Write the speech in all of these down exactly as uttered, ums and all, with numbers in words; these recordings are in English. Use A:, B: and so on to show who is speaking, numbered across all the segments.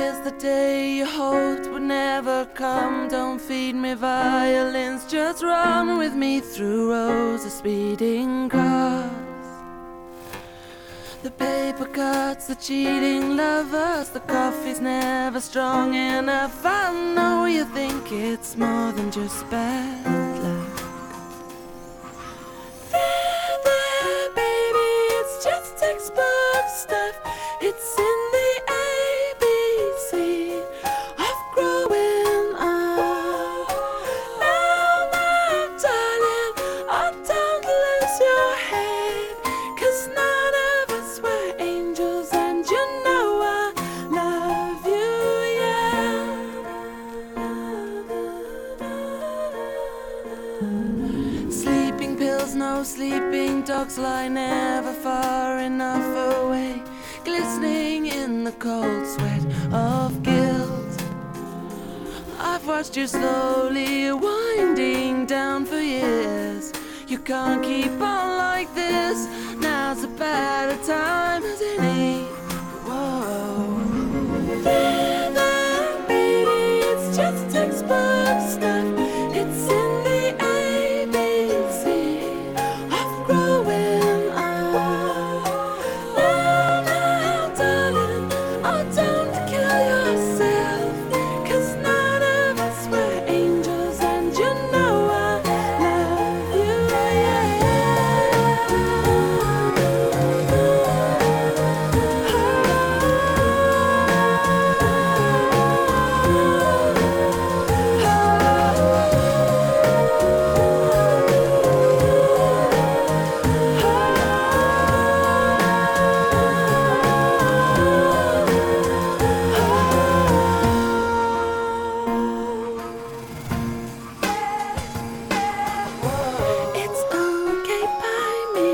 A: is the day you hoped would never come. Don't feed me violins, just run with me through rows of speeding cars. The paper cuts, the cheating lovers, the coffee's never strong enough. I know you think it's more than just bad luck. There, there, baby, it's just textbook stuff. It's in the A B C of growing up. Now, my darling, oh, don't lose your head, 'cause none of us were angels, and you know I love you, yeah. Sleeping pills, no sleeping dogs lie never far enough away, glistening in the cold sweat of guilt. I've watched you slowly winding down for years. You can't keep on like this. Now's a better time as any. Whoa. There, there, baby, it's just textbook stuff. It's in the A B C of growing up. Now, now, darling, oh, don't kill yourself, 'cause none of us were angels, and you know I love you, It's okay by me.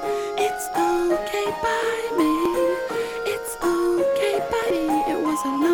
A: It's okay by me. It's okay by me. It was a long